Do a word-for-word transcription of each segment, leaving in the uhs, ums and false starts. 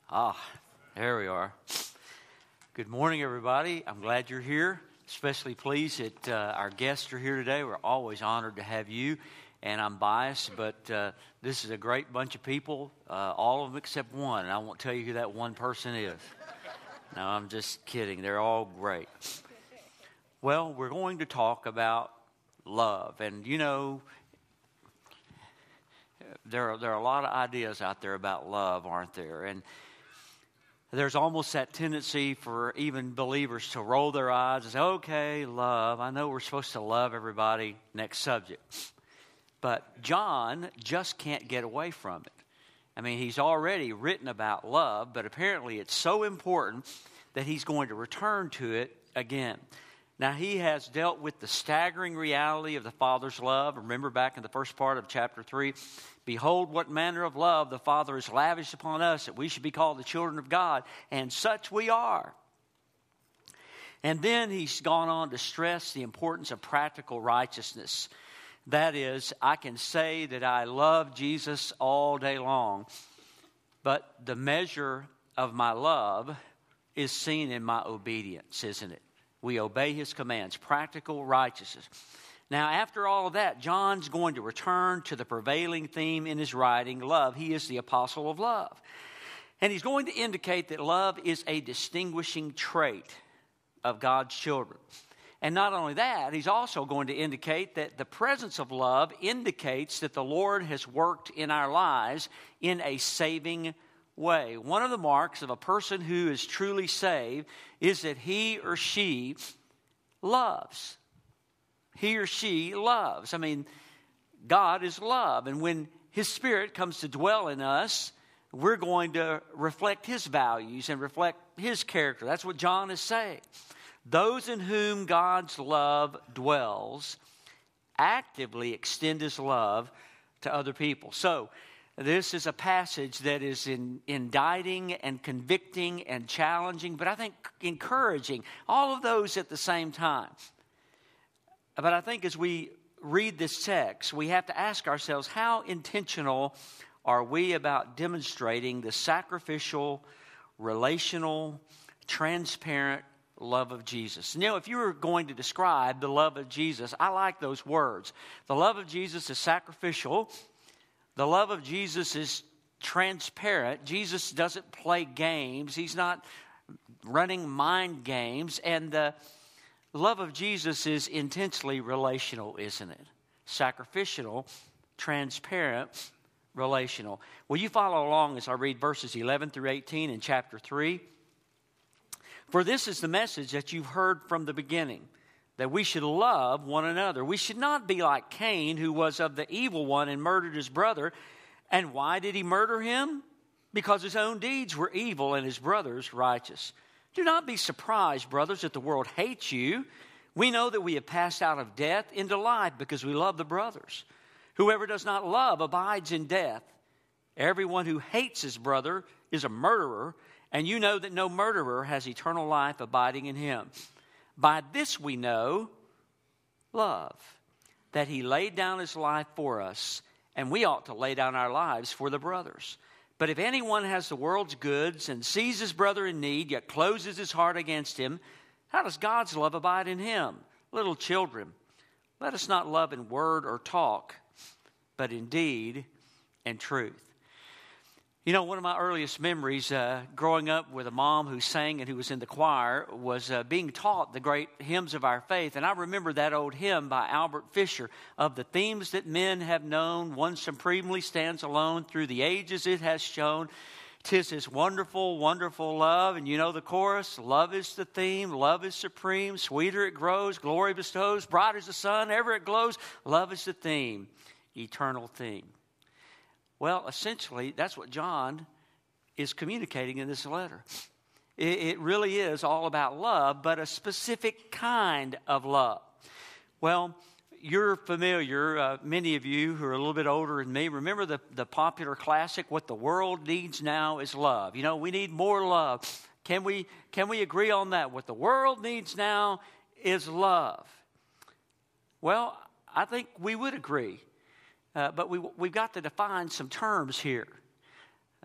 Ah, there we are. Good morning, everybody. I'm glad you're here. Especially pleased that uh, our guests are here today. We're always honored to have you. And I'm biased, but uh, this is a great bunch of people, uh, all of them except one. And I won't tell you who that one person is. No, I'm just kidding. They're all great. Well, we're going to talk about love. And, you know, there are, there are a lot of ideas out there about love, aren't there? And there's almost that tendency for even believers to roll their eyes and say, okay, love. I know we're supposed to love everybody. Next subject. But John just can't get away from it. I mean, he's already written about love, but apparently it's so important that he's going to return to it again. Now, he has dealt with the staggering reality of the Father's love. Remember back in the first part of chapter three, behold, what manner of love the Father has lavished upon us, that we should be called the children of God, and such we are. And then he's gone on to stress the importance of practical righteousness. That is, I can say that I love Jesus all day long, but the measure of my love is seen in my obedience, isn't it? We obey his commands, practical righteousness. Now, after all of that, John's going to return to the prevailing theme in his writing, love. He is the apostle of love. And he's going to indicate that love is a distinguishing trait of God's children. And not only that, he's also going to indicate that the presence of love indicates that the Lord has worked in our lives in a saving way. One of the marks of a person who is truly saved is that he or she loves. He or she loves. I mean, God is love. And when his Spirit comes to dwell in us, we're going to reflect his values and reflect his character. That's what John is saying. Those in whom God's love dwells actively extend his love to other people. So, this is a passage that is in, indicting and convicting and challenging, but I think encouraging. All of those at the same time. But I think as we read this text, we have to ask ourselves, how intentional are we about demonstrating the sacrificial, relational, transparent love of Jesus? You know, if you were going to describe the love of Jesus, I like those words. The love of Jesus is sacrificial. The love of Jesus is transparent. Jesus doesn't play games. He's not running mind games. And the love of Jesus is intensely relational, isn't it? Sacrificial, transparent, relational. Will you follow along as I read verses eleven through eighteen in chapter three? For this is the message that you've heard from the beginning, that we should love one another. We should not be like Cain, who was of the evil one and murdered his brother. And why did he murder him? Because his own deeds were evil and his brother's righteous. Do not be surprised, brothers, that the world hates you. We know that we have passed out of death into life because we love the brothers. Whoever does not love abides in death. Everyone who hates his brother is a murderer, and you know that no murderer has eternal life abiding in him. By this we know love, that he laid down his life for us, and we ought to lay down our lives for the brothers. But if anyone has the world's goods and sees his brother in need, yet closes his heart against him, how does God's love abide in him? Little children, let us not love in word or talk, but in deed and truth. You know, one of my earliest memories uh, growing up with a mom who sang and who was in the choir was uh, being taught the great hymns of our faith. And I remember that old hymn by Albert Fisher, of the themes that men have known, one supremely stands alone. Through the ages it has shown, 'tis his wonderful, wonderful love. And you know the chorus, love is the theme, love is supreme, sweeter it grows, glory bestows, bright as the sun, ever it glows. Love is the theme, eternal theme. Well, essentially, that's what John is communicating in this letter. It, it really is all about love, but a specific kind of love. Well, you're familiar, uh, many of you who are a little bit older than me, remember the, the popular classic, what the world needs now is love. You know, we need more love. Can we, can we agree on that? What the world needs now is love. Well, I think we would agree. Uh, but we, we've got to define some terms here.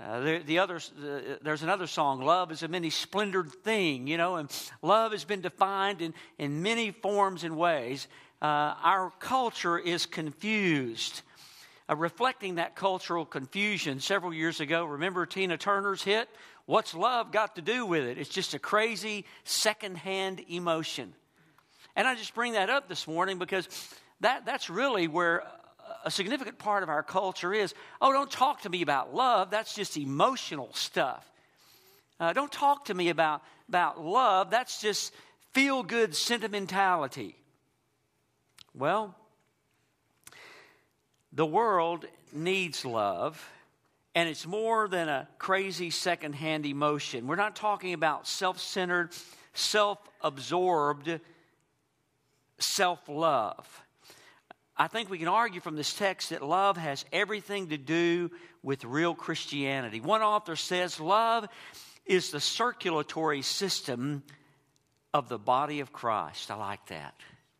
Uh, the, the other, uh, there's another song, Love is a Many Splendored Thing, you know, and love has been defined in, in many forms and ways. Uh, our culture is confused. Uh, reflecting that cultural confusion several years ago, remember Tina Turner's hit, What's Love Got to Do with It? It's just a crazy secondhand emotion. And I just bring that up this morning because that, that's really where a significant part of our culture is, oh, don't talk to me about love. That's just emotional stuff. Uh, don't talk to me about, about love. That's just feel-good sentimentality. Well, the world needs love, and it's more than a crazy secondhand emotion. We're not talking about self-centered, self-absorbed self-love. I think we can argue from this text that love has everything to do with real Christianity. One author says love is the circulatory system of the body of Christ. I like that.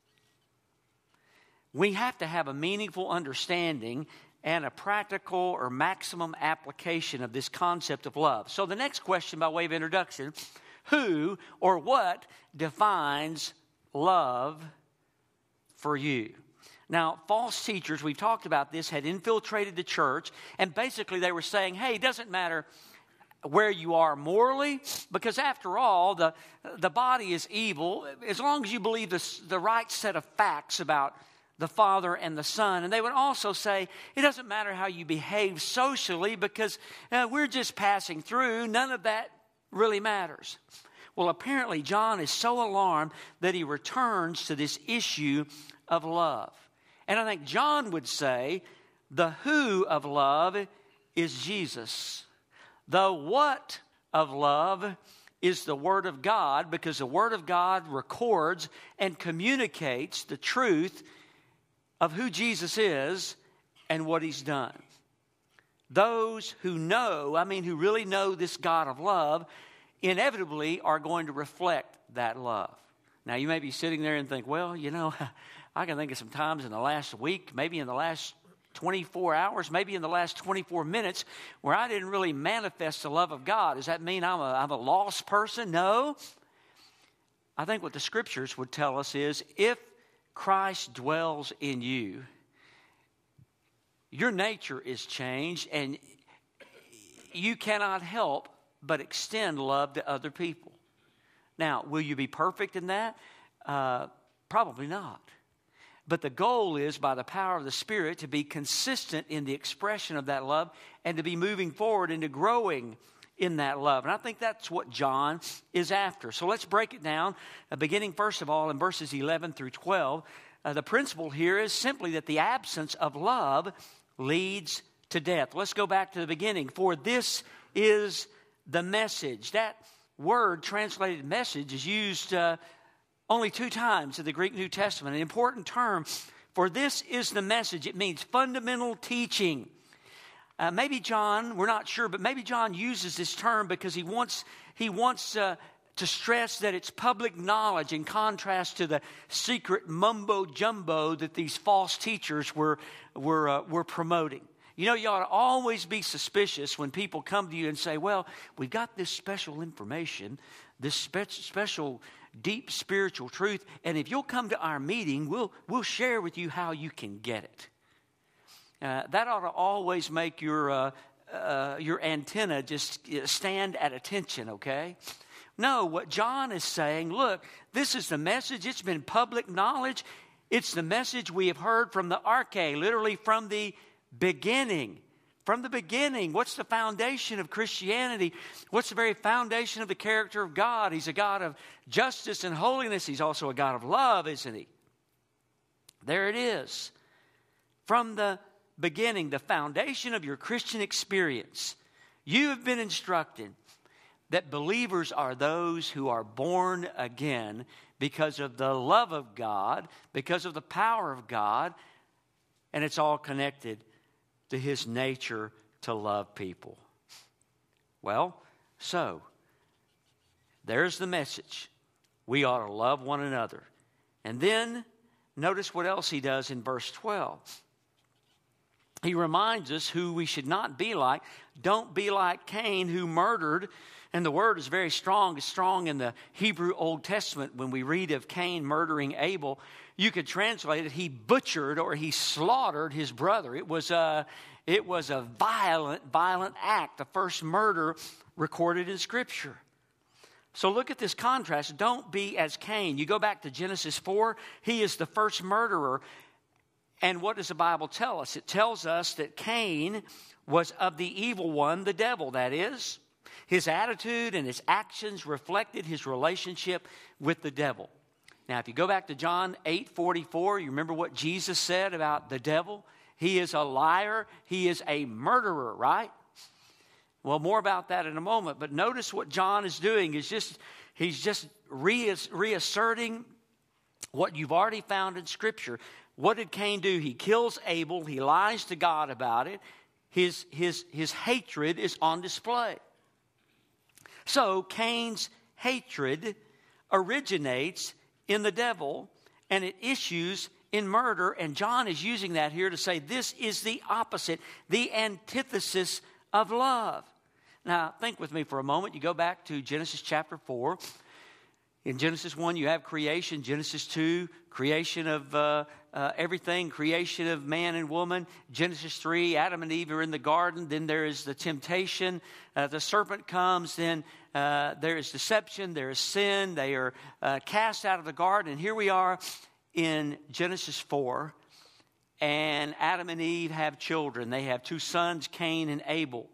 We have to have a meaningful understanding and a practical or maximum application of this concept of love. So the next question by way of introduction, who or what defines love for you? Now, false teachers, we've talked about this, had infiltrated the church, and basically they were saying, hey, it doesn't matter where you are morally, because after all, the, the body is evil, as long as you believe this, the right set of facts about the Father and the Son. And they would also say, it doesn't matter how you behave socially, because uh, we're just passing through. None of that really matters. Well, apparently John is so alarmed that he returns to this issue of love. And I think John would say the who of love is Jesus. The what of love is the Word of God, because the Word of God records and communicates the truth of who Jesus is and what He's done. Those who know, I mean who really know this God of love, inevitably are going to reflect that love. Now you may be sitting there and think, well, you know, I can think of some times in the last week, maybe in the last twenty-four hours, maybe in the last twenty-four minutes, where I didn't really manifest the love of God. Does that mean I'm a, I'm a lost person? No. I think what the Scriptures would tell us is, if Christ dwells in you, your nature is changed, and you cannot help but extend love to other people. Now, will you be perfect in that? Uh, probably not. But the goal is, by the power of the Spirit, to be consistent in the expression of that love and to be moving forward into growing in that love. And I think that's what John is after. So let's break it down, uh, beginning first of all in verses eleven through twelve. Uh, the principle here is simply that the absence of love leads to death. Let's go back to the beginning. For this is the message. That word translated message is used uh, only two times in the Greek New Testament. An important term. For this is the message. It means fundamental teaching. Uh, maybe John, we're not sure, but maybe John uses this term because he wants he wants uh, to stress that it's public knowledge, in contrast to the secret mumbo jumbo that these false teachers were were uh, were promoting. You know, you ought to always be suspicious when people come to you and say, well, we've got this special information, this spe- special deep spiritual truth, and if you'll come to our meeting, we'll we'll share with you how you can get it. Uh, that ought to always make your uh, uh, your antenna just stand at attention, okay? No, what John is saying, look, this is the message. It's been public knowledge. It's the message we have heard from the arche, literally from the beginning. From the beginning, what's the foundation of Christianity? What's the very foundation of the character of God? He's a God of justice and holiness. He's also a God of love, isn't He? There it is. From the beginning, the foundation of your Christian experience, you have been instructed that believers are those who are born again because of the love of God, because of the power of God, and it's all connected to His nature to love people. Well, so, there's the message. We ought to love one another. And then, notice what else He does in verse twelve. he reminds us who we should not be like. Don't be like Cain, who murdered. And the word is very strong. It's strong in the Hebrew Old Testament. When we read of Cain murdering Abel, you could translate it, he butchered or he slaughtered his brother. It was a, it was a violent, violent act, the first murder recorded in Scripture. So look at this contrast. Don't be as Cain. You go back to Genesis four, he is the first murderer. And what does the Bible tell us? It tells us that Cain was of the evil one, the devil, that is. His attitude and his actions reflected his relationship with the devil. Now, if you go back to John eight forty-four, you remember what Jesus said about the devil? He is a liar. He is a murderer, right? Well, more about that in a moment. But notice what John is doing is just, he's just reasserting what you've already found in Scripture. What did Cain do? He kills Abel. He lies to God about it. His, his, his hatred is on display. So Cain's hatred originates in the devil, and it issues in murder. And John is using that here to say this is the opposite, the antithesis of love. Now, think with me for a moment. You go back to Genesis chapter four. In Genesis one, you have creation. Genesis two, creation of uh, uh, everything, creation of man and woman. Genesis three, Adam and Eve are in the garden. Then there is the temptation. Uh, the serpent comes. Then uh, there is deception. There is sin. They are uh, cast out of the garden. And here we are in Genesis four. And Adam and Eve have children. They have two sons, Cain and Abel.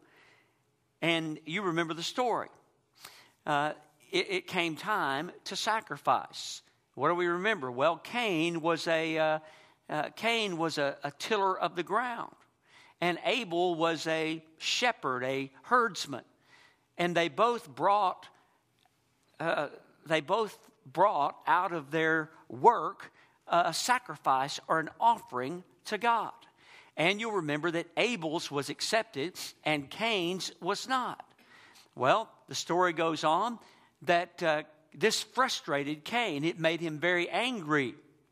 And you remember the story. Uh, it, it came time to sacrifice. What do we remember? Well, Cain was a uh, uh, Cain was a, a tiller of the ground, and Abel was a shepherd, a herdsman, and they both brought uh, they both brought out of their work uh, a sacrifice or an offering to God. And you'll remember that Abel's was accepted and Cain's was not. Well, the story goes on that uh, this frustrated Cain. It made him very angry.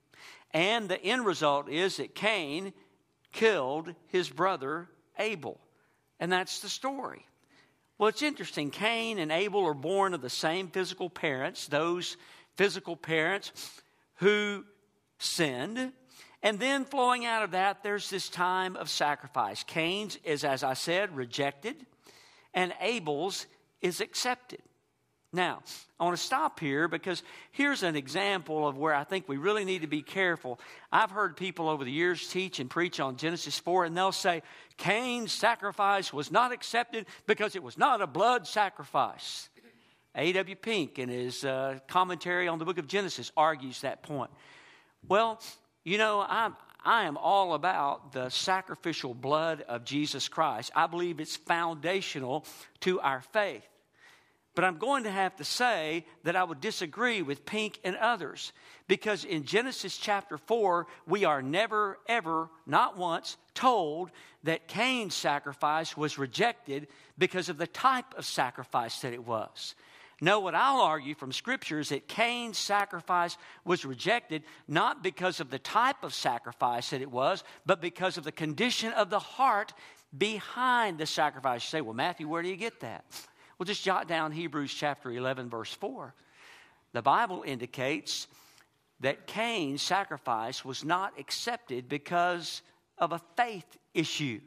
And the end result is that Cain killed his brother Abel. And that's the story. Well, it's interesting. Cain and Abel are born of the same physical parents, those physical parents who sinned. And then flowing out of that, there's this time of sacrifice. Cain's is, as I said, rejected, and Abel's is accepted. Now, I want to stop here because here's an example of where I think we really need to be careful. I've heard people over the years teach and preach on Genesis four, and they'll say, Cain's sacrifice was not accepted because it was not a blood sacrifice. A W Pink, in his uh, commentary on the book of Genesis, argues that point. Well, you know, I'm, I am all about the sacrificial blood of Jesus Christ. I believe it's foundational to our faith. But I'm going to have to say that I would disagree with Pink and others. Because in Genesis chapter four, we are never, ever, not once, told that Cain's sacrifice was rejected because of the type of sacrifice that it was. No, what I'll argue from Scripture is that Cain's sacrifice was rejected not because of the type of sacrifice that it was, but because of the condition of the heart behind the sacrifice. You say, well, Matthew, where do you get that? Well, just jot down Hebrews chapter eleven, verse four. The Bible indicates that Cain's sacrifice was not accepted because of a faith issue.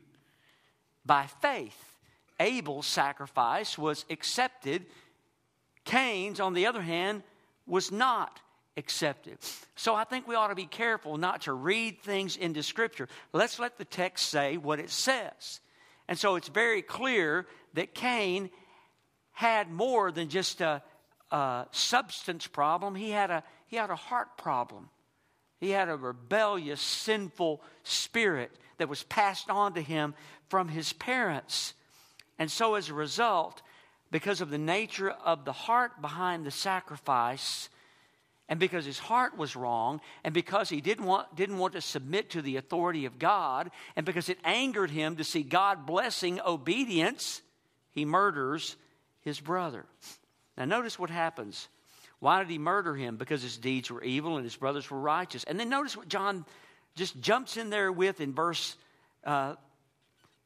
By faith, Abel's sacrifice was accepted. Cain's, on the other hand, was not accepted. So I think we ought to be careful not to read things into Scripture. Let's let the text say what it says. And so it's very clear that Cain had more than just a, a substance problem. He had a, he had a heart problem. He had a rebellious, sinful spirit that was passed on to him from his parents. And so as a result, because of the nature of the heart behind the sacrifice, and because his heart was wrong, and because he didn't want, didn't want to submit to the authority of God, and because it angered him to see God blessing obedience, he murders his brother. Now notice what happens. Why did he murder him? Because his deeds were evil and his brothers were righteous. And then notice what John just jumps in there with in verse uh,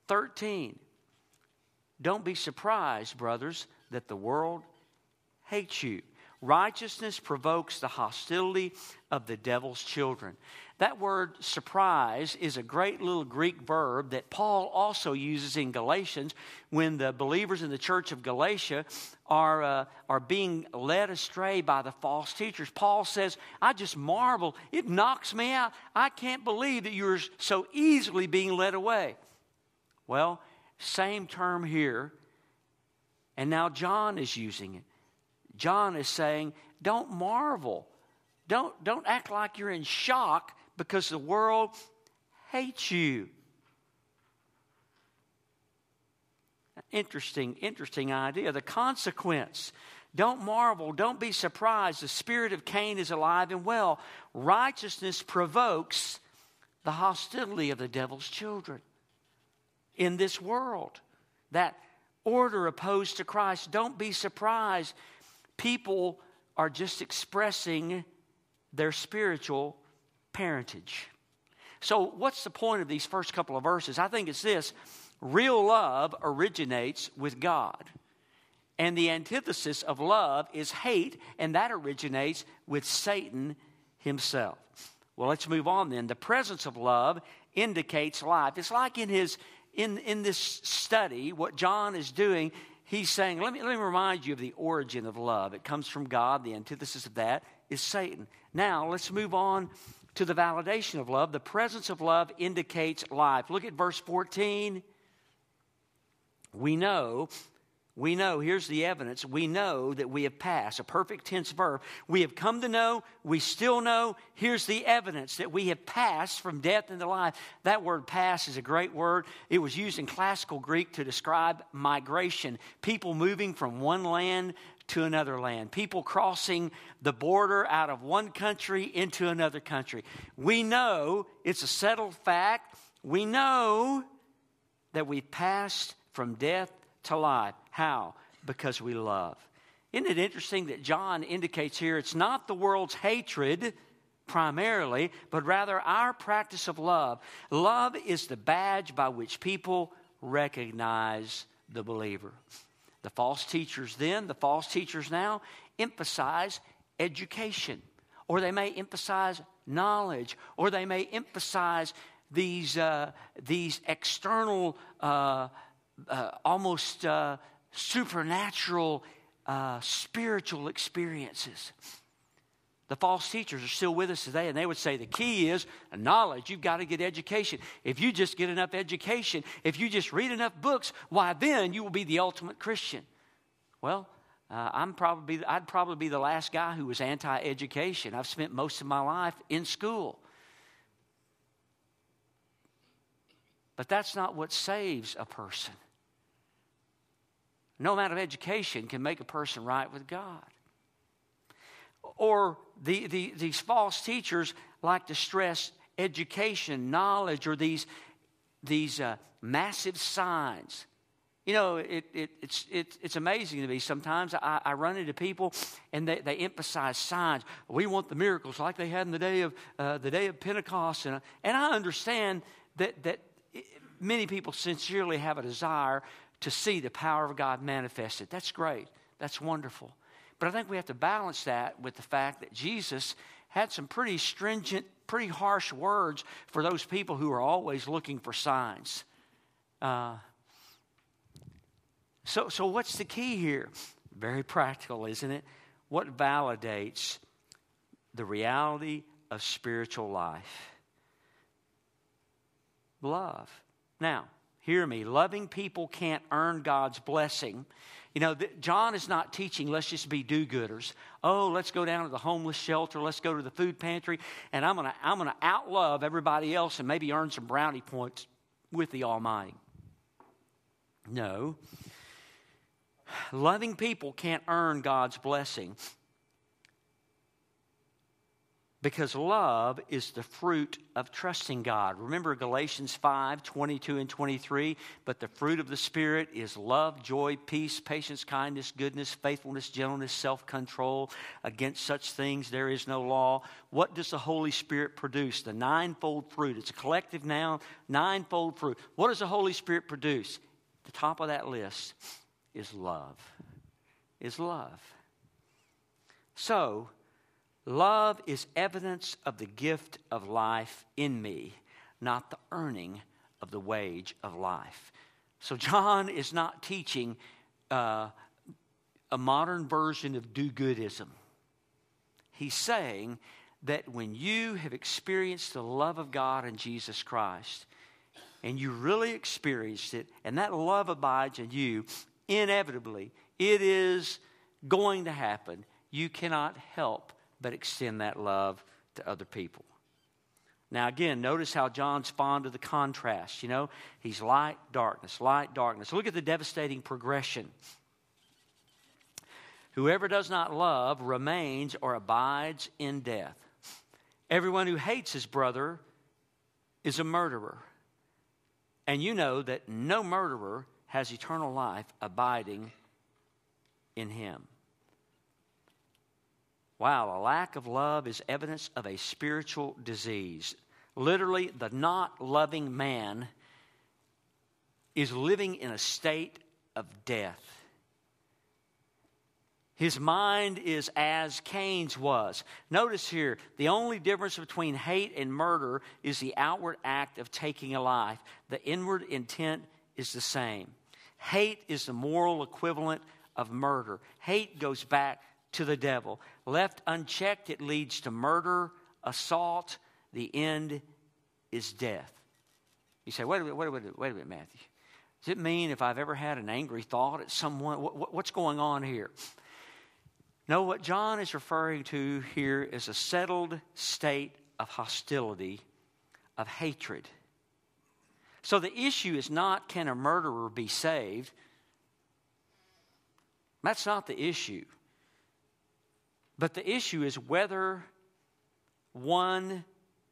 thirteen. Don't be surprised, brothers, that the world hates you. Righteousness provokes the hostility of the devil's children. That word surprise is a great little Greek verb that Paul also uses in Galatians when the believers in the church of Galatia are, uh, are being led astray by the false teachers. Paul says, I just marvel. It knocks me out. I can't believe that you're so easily being led away. Well, same term here. And now John is using it. John is saying, don't marvel. Don't, don't act like you're in shock because the world hates you. Interesting, interesting idea. The consequence. Don't marvel. Don't be surprised. The spirit of Cain is alive and well. Righteousness provokes the hostility of the devil's children in this world. That order opposed to Christ. Don't be surprised. People are just expressing their spiritual parentage. So what's the point of these first couple of verses? I think it's this. Real love originates with God. And the antithesis of love is hate, and that originates with Satan himself. Well, let's move on then. The presence of love indicates life. It's like in his in, in this study, what John is doing, he's saying, let me, let me remind you of the origin of love. It comes from God. The antithesis of that is Satan. Now, let's move on to the validation of love. The presence of love indicates life. Look at verse fourteen. We know, we know, here's the evidence. We know that we have passed, a perfect tense verb. We have come to know, we still know. Here's the evidence that we have passed from death into life. That word pass is a great word. It was used in classical Greek to describe migration. People moving from one land to another land. People crossing the border out of one country into another country. We know, it's a settled fact, we know that we've passed from death to life. How? Because we love. Isn't it interesting that John indicates here it's not the world's hatred primarily, but rather our practice of love. Love is the badge by which people recognize the believer. The false teachers then, the false teachers now, emphasize education. Or they may emphasize knowledge. Or they may emphasize these, uh, these external, uh, uh, almost uh, supernatural, uh, spiritual experiences. The false teachers are still with us today, and they would say the key is knowledge. You've got to get education. If you just get enough education, if you just read enough books, why then you will be the ultimate Christian. Well, uh, I'm probably I'd probably be the last guy who was anti-education. I've spent most of my life in school. But that's not what saves a person. No amount of education can make a person right with God. Or the, the, these false teachers like to stress education, knowledge, or these, these uh, massive signs. You know, it, it, it's, it, it's amazing to me. Sometimes I, I run into people and they, they emphasize signs. We want the miracles like they had in the day of, uh, the day of Pentecost. And, and I understand that, that many people sincerely have a desire to see the power of God manifested. That's great. That's wonderful. But I think we have to balance that with the fact that Jesus had some pretty stringent, pretty harsh words for those people who are always looking for signs. Uh, so, so what's the key here? Very practical, isn't it? What validates the reality of spiritual life? Love. Now, hear me. Loving people can't earn God's blessing. You know, John is not teaching, let's just be do-gooders. Oh, let's go down to the homeless shelter. Let's go to the food pantry. And I'm going to I'm gonna outlove everybody else and maybe earn some brownie points with the Almighty. No. Loving people can't earn God's blessing. Because love is the fruit of trusting God. Remember Galatians five, twenty-two and twenty-three? But the fruit of the Spirit is love, joy, peace, patience, kindness, goodness, faithfulness, gentleness, self-control. Against such things there is no law. What does the Holy Spirit produce? The ninefold fruit. It's a collective noun, ninefold fruit. What does the Holy Spirit produce? The top of that list is love. Is love. So, love is evidence of the gift of life in me, not the earning of the wage of life. So John is not teaching uh, a modern version of do-goodism. He's saying that when you have experienced the love of God in Jesus Christ, and you really experienced it, and that love abides in you, inevitably, it is going to happen. You cannot help but extend that love to other people. Now again, notice how John's fond of the contrast. You know, he's light, darkness, light, darkness. Look at the devastating progression. Whoever does not love remains or abides in death. Everyone who hates his brother is a murderer. And you know that no murderer has eternal life abiding in him. Wow, a lack of love is evidence of a spiritual disease. Literally, the not loving man is living in a state of death. His mind is as Cain's was. Notice here, the only difference between hate and murder is the outward act of taking a life. The inward intent is the same. Hate is the moral equivalent of murder. Hate goes back to the devil. Left unchecked, it leads to murder, assault. The end is death. You say, wait a minute, wait a minute, wait a minute, Matthew. Does it mean if I've ever had an angry thought at someone, what, what's going on here? No, what John is referring to here is a settled state of hostility, of hatred. So the issue is not, can a murderer be saved? That's not the issue. But the issue is whether one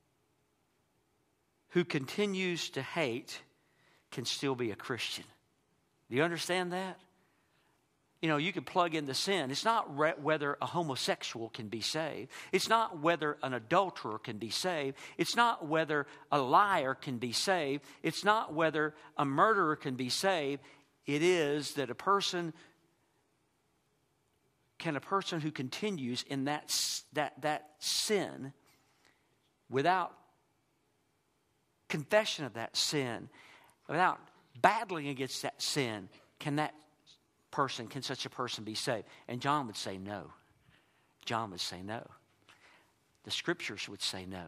who continues to hate can still be a Christian. Do you understand that? You know, you can plug in the sin. It's not re- whether a homosexual can be saved. It's not whether an adulterer can be saved. It's not whether a liar can be saved. It's not whether a murderer can be saved. It is that a person, can a person who continues in that, that, that sin without confession of that sin, without battling against that sin, can that person, can such a person be saved? And John would say no. John would say no. The scriptures would say no.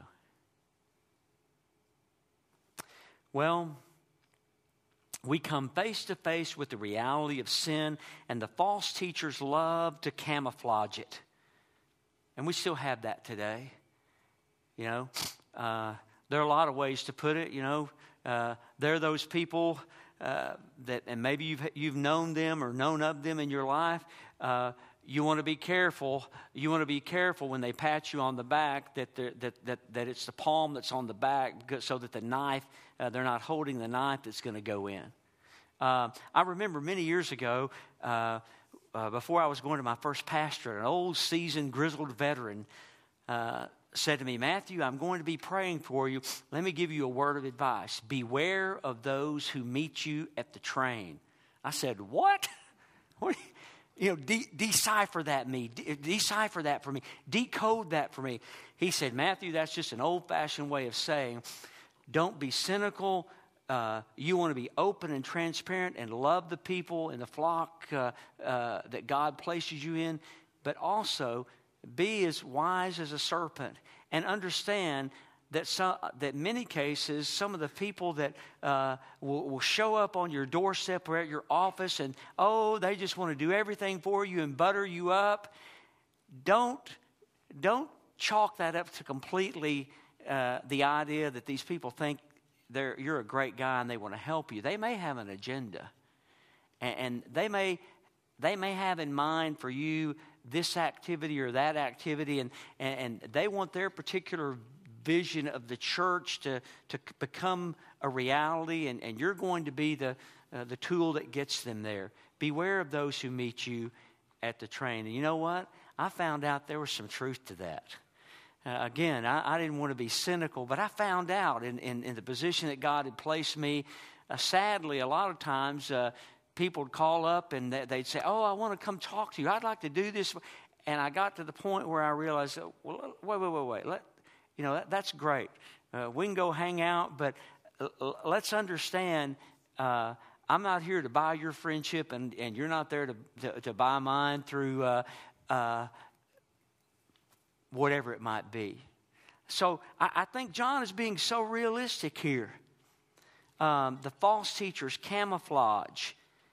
Well, we come face to face with the reality of sin, and the false teachers love to camouflage it. And we still have that today. You know, uh, there are a lot of ways to put it. You know, uh, there are those people uh, that, and maybe you've you've known them or known of them in your life. Uh, you want to be careful. You want to be careful when they pat you on the back that that that that it's the palm that's on the back, because, so that the knife, uh, they're not holding the knife that's going to go in. Uh, I remember many years ago, uh, uh, before I was going to my first pastorate, an old seasoned grizzled veteran uh, said to me, "Matthew, I'm going to be praying for you. Let me give you a word of advice. Beware of those who meet you at the train." I said, "What? What? You know, de- decipher that me, de- decipher that for me, decode that for me." He said, "Matthew, that's just an old-fashioned way of saying, don't be cynical. Uh, you want to be open and transparent and love the people in the flock uh, uh, that God places you in, but also be as wise as a serpent and understand that some, that many cases, some of the people that uh, will, will show up on your doorstep or at your office and, oh, they just want to do everything for you and butter you up. Don't, don't chalk that up to completely uh, the idea that these people think they're, you're a great guy and they want to help you. They may have an agenda, and, and they may they may have in mind for you this activity or that activity, and, and, and they want their particular vision of the church to, to become a reality, and, and you're going to be the, uh, the tool that gets them there. Beware of those who meet you at the train. And you know what? I found out there was some truth to that. Uh, again, I, I didn't want to be cynical, but I found out in, in, in the position that God had placed me, uh, sadly, a lot of times uh, people would call up and they'd say, oh, I want to come talk to you. I'd like to do this. And I got to the point where I realized, well, wait, wait, wait, wait. Let, you know, that, that's great. Uh, we can go hang out, but uh, let's understand, uh, I'm not here to buy your friendship, and, and you're not there to, to, to buy mine through uh, uh, whatever it might be. So I, I think John is being so realistic here. Um, the false teachers camouflage.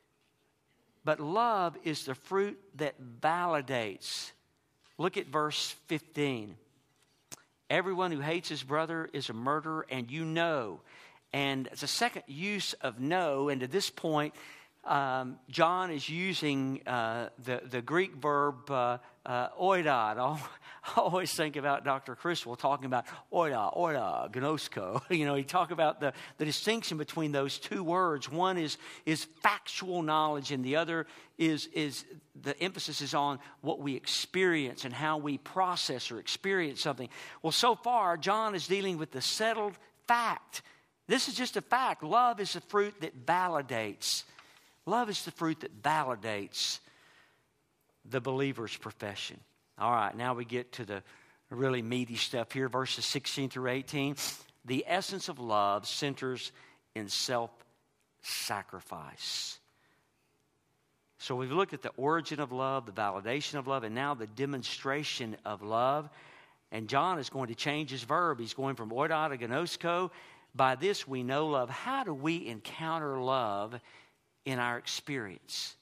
But love is the fruit that validates. Look at verse fifteen. Everyone who hates his brother is a murderer, and you know. And it's a second use of know. And to this point, um, John is using uh, the, the Greek verb uh, uh, oidad. I always think about Doctor Criswell talking about oida, oida, gnosko. You know, he talk about the, the distinction between those two words. One is, is factual knowledge, and the other is, is the emphasis is on what we experience and how we process or experience something. Well, so far, John is dealing with the settled fact. This is just a fact. Love is the fruit that validates. Love is the fruit that validates the believer's profession. All right, now we get to the really meaty stuff here, verses sixteen through eighteen. The essence of love centers in self-sacrifice. So we've looked at the origin of love, the validation of love, and now the demonstration of love. And John is going to change his verb. He's going from oida to gnosko. By this we know love. How do we encounter love in our experience?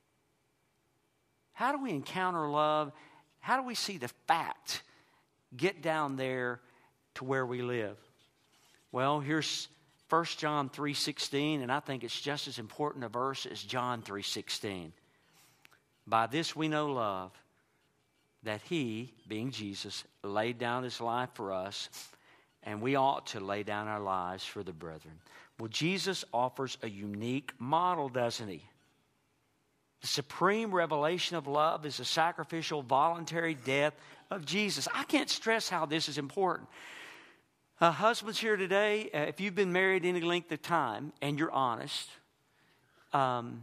How do we encounter love? How do we see the fact get down there to where we live? Well, here's First John three sixteen, and I think it's just as important a verse as John three sixteen. By this we know love, that he, being Jesus, laid down his life for us, and we ought to lay down our lives for the brethren. Well, Jesus offers a unique model, doesn't he? The supreme revelation of love is the sacrificial, voluntary death of Jesus. I can't stress how this is important. Uh, husbands here today, uh, if you've been married any length of time and you're honest, um,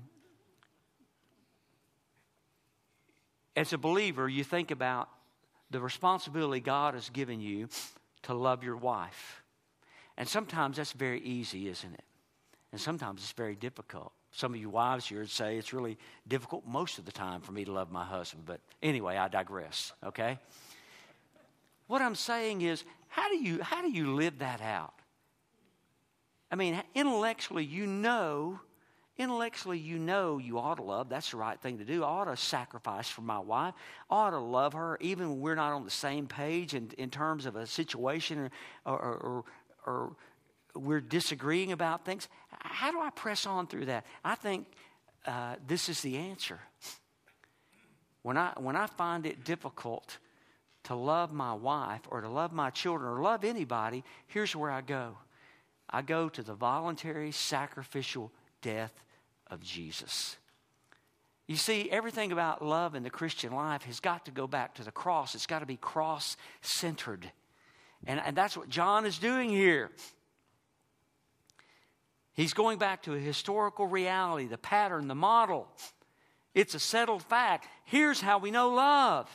as a believer, you think about the responsibility God has given you to love your wife. And sometimes that's very easy, isn't it? And sometimes it's very difficult. Some of you wives here would say it's really difficult most of the time for me to love my husband. But anyway, I digress, okay? What I'm saying is, how do you, how do you live that out? I mean, intellectually, you know, intellectually, you know you ought to love. That's the right thing to do. I ought to sacrifice for my wife. I ought to love her, even when we're not on the same page in, in terms of a situation or, or, or, or we're disagreeing about things. How do I press on through that? I think uh, this is the answer. When I when I find it difficult to love my wife or to love my children or love anybody, here's where I go. I go to the voluntary, sacrificial death of Jesus. You see, everything about love in the Christian life has got to go back to the cross. It's got to be cross-centered. And, and that's what John is doing here. He's going back to a historical reality, the pattern, the model. It's a settled fact. Here's how we know love.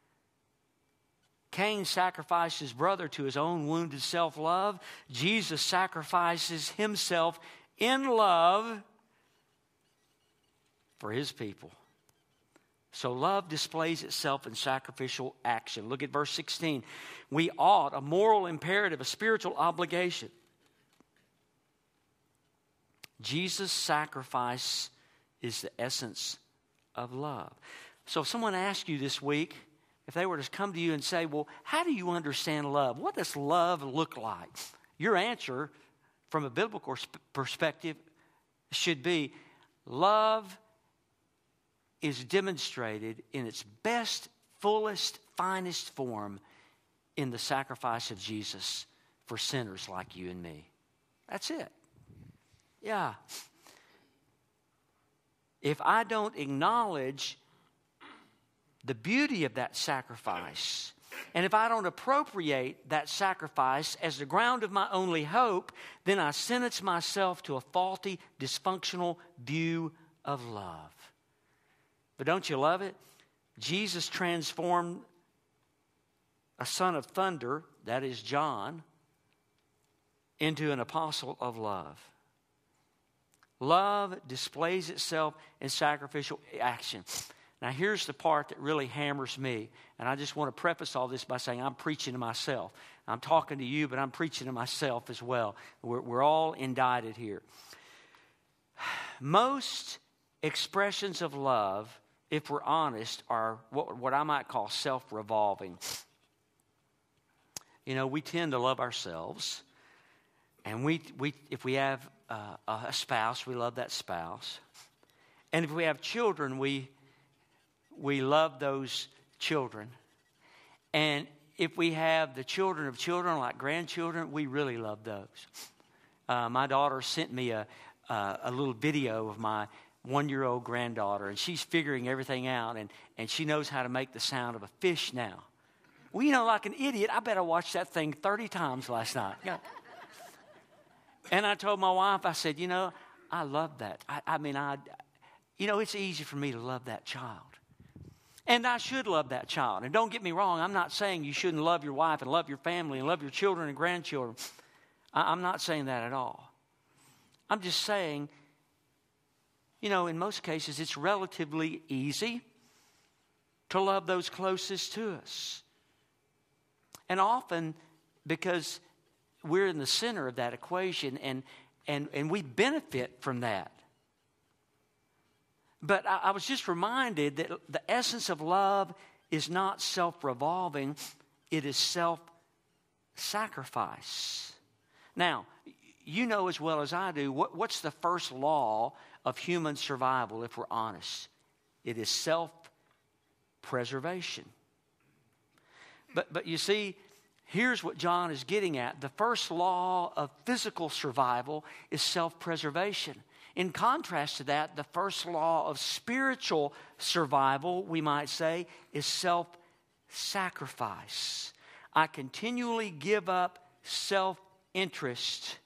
Cain sacrificed his brother to his own wounded self-love. Jesus sacrifices himself in love for his people. So love displays itself in sacrificial action. Look at verse sixteen. We ought, a moral imperative, a spiritual obligation. Jesus' sacrifice is the essence of love. So if someone asks you this week, if they were to come to you and say, well, how do you understand love? What does love look like? Your answer from a biblical perspective should be, love is demonstrated in its best, fullest, finest form in the sacrifice of Jesus for sinners like you and me. That's it. Yeah. If I don't acknowledge the beauty of that sacrifice, and if I don't appropriate that sacrifice as the ground of my only hope, then I sentence myself to a faulty, dysfunctional view of love. But don't you love it? Jesus transformed a son of thunder, that is John, into an apostle of love. Love displays itself in sacrificial action. Now, here's the part that really hammers me. And I just want to preface all this by saying I'm preaching to myself. I'm talking to you, but I'm preaching to myself as well. We're, we're all indicted here. Most expressions of love, if we're honest, are what, what I might call self-revolving. You know, we tend to love ourselves. And we, we if we have uh, a spouse, we love that spouse. And if we have children, we we love those children. And if we have the children of children, like grandchildren, we really love those. Uh, my daughter sent me a, uh, a little video of my one-year-old granddaughter, and she's figuring everything out, and, and she knows how to make the sound of a fish now. Well, you know, like an idiot, I bet I watched that thing thirty times last night. Yeah. And I told my wife, I said, you know, I love that. I, I mean, I, you know, it's easy for me to love that child. And I should love that child. And don't get me wrong, I'm not saying you shouldn't love your wife and love your family and love your children and grandchildren. I, I'm not saying that at all. I'm just saying, you know, in most cases, it's relatively easy to love those closest to us. And often, because we're in the center of that equation, and and, and we benefit from that. But I, I was just reminded that the essence of love is not self-revolving. It is self-sacrifice. Now, you know as well as I do, what, what's the first law of human survival, if we're honest? It is self-preservation. But, but you see, here's what John is getting at. The first law of physical survival is self-preservation. In contrast to that, the first law of spiritual survival, we might say, is self-sacrifice. I continually give up self-interest.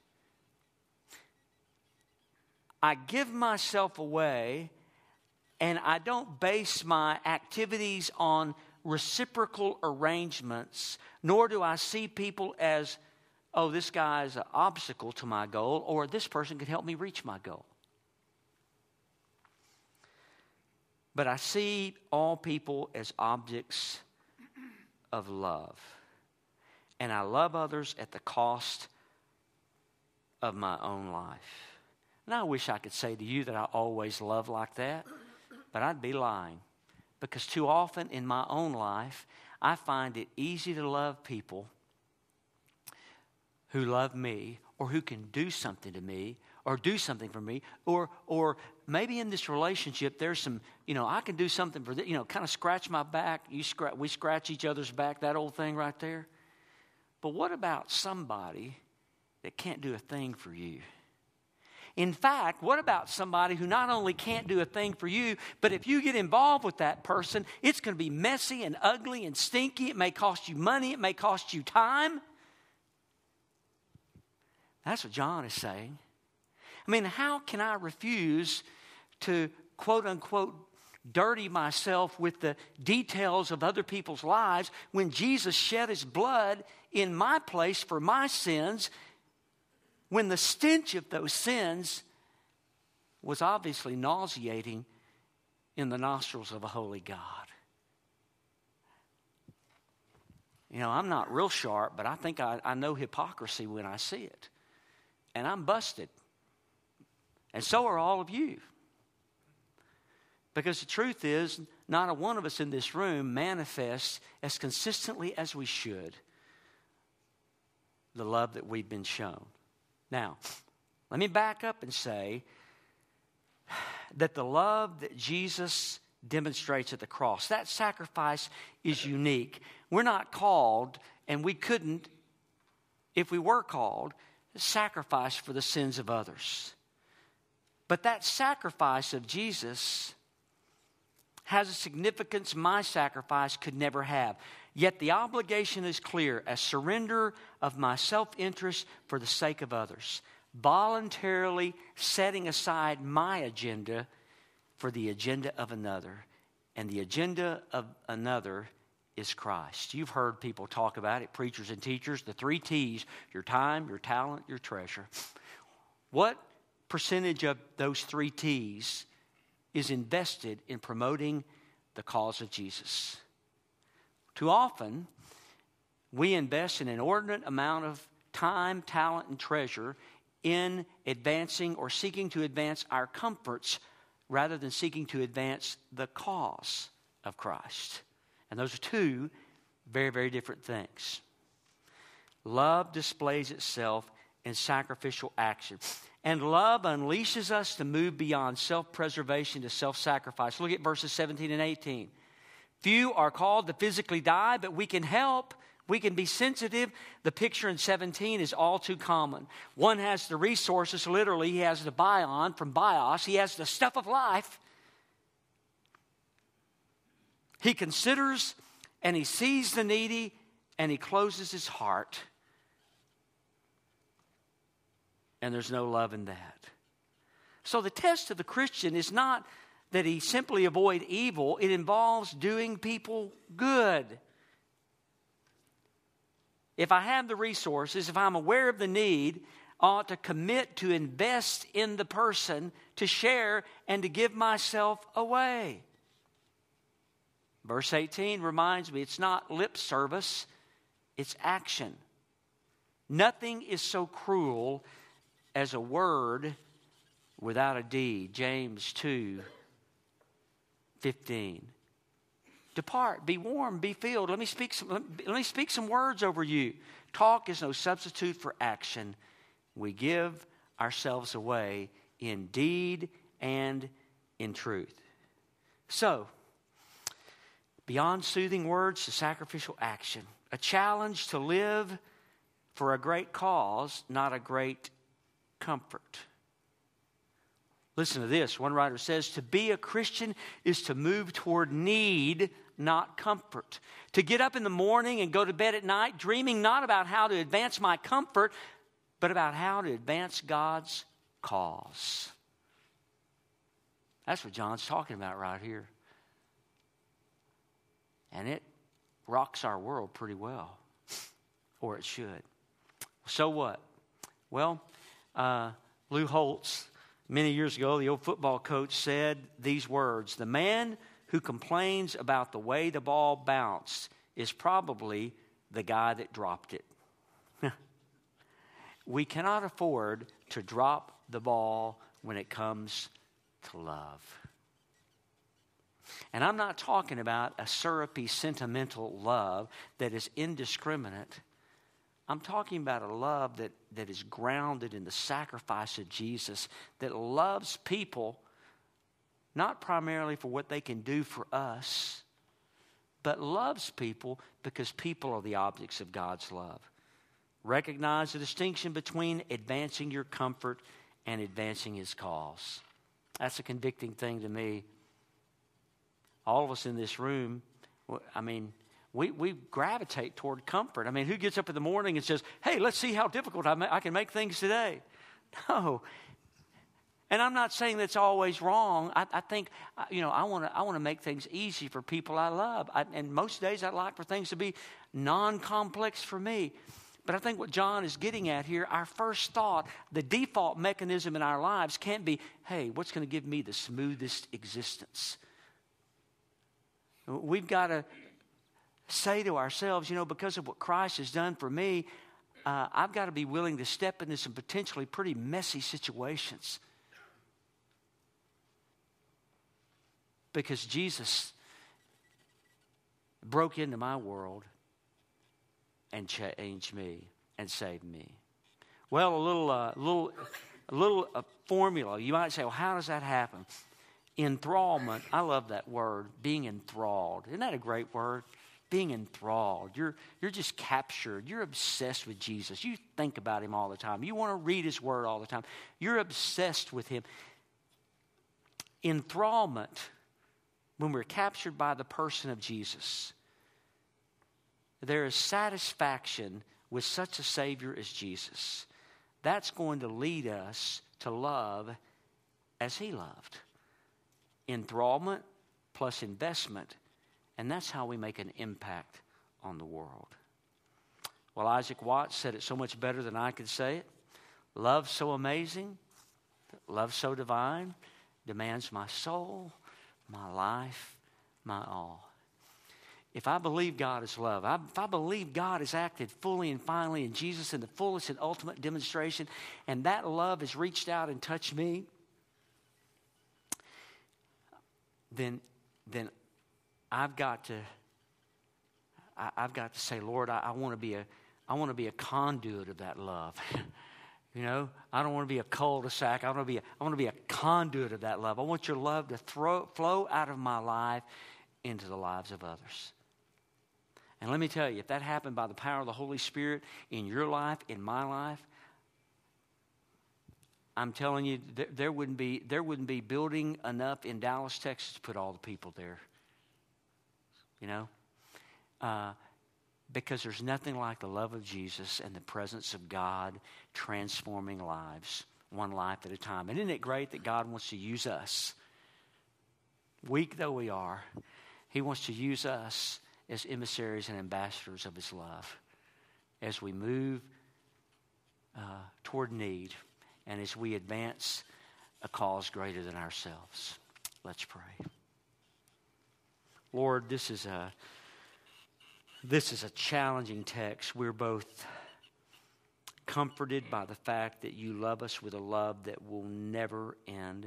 I give myself away, and I don't base my activities on reciprocal arrangements, nor do I see people as, oh, this guy is an obstacle to my goal, or this person could help me reach my goal. But I see all people as objects of love. And I love others at the cost of my own life. And I wish I could say to you that I always love like that, but I'd be lying. Because too often in my own life, I find it easy to love people who love me, or who can do something to me, or do something for me, or or maybe in this relationship there's some, you know, I can do something for, the, you know, kind of scratch my back. You scratch, we scratch each other's back, that old thing right there. But what about somebody that can't do a thing for you? In fact, what about somebody who not only can't do a thing for you, but if you get involved with that person, it's going to be messy and ugly and stinky. It may cost you money. It may cost you time. That's what John is saying. I mean, how can I refuse to, quote unquote, dirty myself with the details of other people's lives when Jesus shed his blood in my place for my sins, when the stench of those sins was obviously nauseating in the nostrils of a holy God? You know, I'm not real sharp, but I think I, I know hypocrisy when I see it. And I'm busted. And so are all of you. Because the truth is, not a one of us in this room manifests as consistently as we should the love that we've been shown. Now, let me back up and say that the love that Jesus demonstrates at the cross. That sacrifice is unique. We're not called, and we couldn't, if we were called, sacrifice for the sins of others. But that sacrifice of Jesus has a significance my sacrifice could never have. Yet the obligation is clear, a surrender of my self-interest for the sake of others, voluntarily setting aside my agenda for the agenda of another. And the agenda of another is Christ. You've heard people talk about it, preachers and teachers, the three T's, your time, your talent, your treasure. What percentage of those three T's is invested in promoting the cause of Jesus? Too often, we invest an inordinate amount of time, talent, and treasure in advancing or seeking to advance our comforts rather than seeking to advance the cause of Christ. And those are two very, very different things. Love displays itself in sacrificial action. And love unleashes us to move beyond self-preservation to self-sacrifice. Look at verses seventeen and eighteen. Few are called to physically die, but we can help. We can be sensitive. The picture in seventeen is all too common. One has the resources, literally, he has the bion from bios. He has the stuff of life. He considers and he sees the needy and he closes his heart. And there's no love in that. So the test of the Christian is not that he simply avoid evil. It involves doing people good. If I have the resources, if I'm aware of the need, I ought to commit to invest in the person, to share, and to give myself away. Verse eighteen reminds me it's not lip service, it's action. Nothing is so cruel as a word without a deed. James two fifteen. Depart, be warm, be filled. Let me speak some, let me speak some words over you. Talk is no substitute for action. We give ourselves away in deed and in truth. So, beyond soothing words to sacrificial action, a challenge to live for a great cause, not a great comfort. Listen to this. One writer says, to be a Christian is to move toward need, not comfort. To get up in the morning and go to bed at night, dreaming not about how to advance my comfort, but about how to advance God's cause. That's what John's talking about right here. And it rocks our world pretty well. Or it should. So what? Well, uh, Lou Holtz, many years ago, the old football coach, said these words: the man who complains about the way the ball bounced is probably the guy that dropped it. We cannot afford to drop the ball when it comes to love. And I'm not talking about a syrupy, sentimental love that is indiscriminate. I'm talking about a love that, that is grounded in the sacrifice of Jesus, that loves people not primarily for what they can do for us, but loves people because people are the objects of God's love. Recognize the distinction between advancing your comfort and advancing His cause. That's a convicting thing to me. All of us in this room, I mean, we, we gravitate toward comfort. I mean, who gets up in the morning and says, hey, let's see how difficult I, ma- I can make things today? No. And I'm not saying that's always wrong. I, I think, you know, I want to I want to make things easy for people I love. I, and most days I'd like for things to be non-complex for me. But I think what John is getting at here, our first thought, the default mechanism in our lives can't be, hey, what's going to give me the smoothest existence? We've got to say to ourselves, you know, because of what Christ has done for me, uh, I've got to be willing to step into some potentially pretty messy situations. Because Jesus broke into my world and changed me and saved me. Well, a little, uh, little, a little uh, formula. You might say, well, how does that happen? Enthrallment, I love that word, being enthralled. Isn't that a great word? Being enthralled. You're, you're just captured. You're obsessed with Jesus. You think about him all the time. You want to read his word all the time. You're obsessed with him. Enthrallment, when we're captured by the person of Jesus, there is satisfaction with such a Savior as Jesus. That's going to lead us to love as he loved. Enthrallment plus investment, and that's how we make an impact on the world. Well, Isaac Watts said it so much better than I could say it. Love so amazing, love so divine, demands my soul, my life, my all. If I believe God is love, I, if I believe God has acted fully and finally in Jesus in the fullest and ultimate demonstration, and that love has reached out and touched me, then, then I've got to, I, I've got to say, Lord, I, I want to be a, I want to be a conduit of that love. You know, I don't want to be a cul-de-sac. I want to be, a, I want to be a conduit of that love. I want your love to throw, flow out of my life into the lives of others. And let me tell you, if that happened by the power of the Holy Spirit in your life, in my life, I'm telling you, there, there wouldn't be there wouldn't be building enough in Dallas, Texas, to put all the people there. You know, uh, because there's nothing like the love of Jesus and the presence of God transforming lives, one life at a time. And isn't it great that God wants to use us, weak though we are? He wants to use us as emissaries and ambassadors of his love as we move uh, toward need and as we advance a cause greater than ourselves. Let's pray. Lord, this is a this is a challenging text. We're both comforted by the fact that you love us with a love that will never end.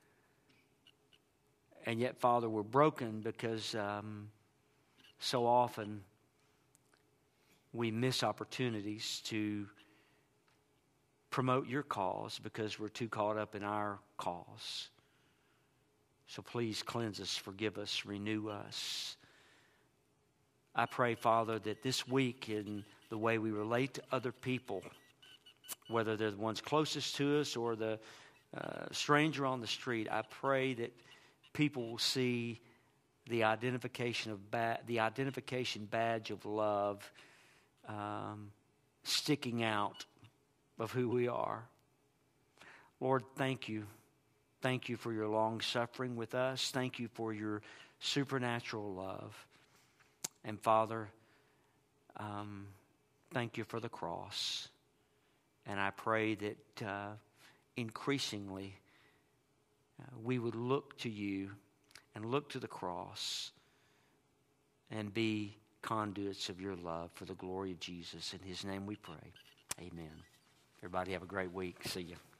And yet, Father, we're broken because um, so often we miss opportunities to promote your cause because we're too caught up in our cause. So please cleanse us, forgive us, renew us. I pray, Father, that this week in the way we relate to other people, whether they're the ones closest to us or the uh, stranger on the street, I pray that people will see the identification of ba- the identification badge of love um, sticking out of who we are. Lord, thank you. Thank you for your long suffering with us. Thank you for your supernatural love. And Father, um, thank you for the cross. And I pray that uh, increasingly uh, we would look to you and look to the cross and be conduits of your love for the glory of Jesus. In his name we pray. Amen. Everybody have a great week. See you.